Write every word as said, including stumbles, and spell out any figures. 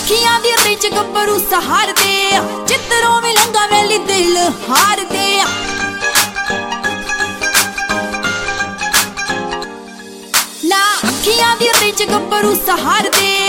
अखियां दी रिच गब्बरू सहारदे चित्रों भी लंगा वैली दिल हारदे ना अखियां दी रिच गब्बरू सहारदे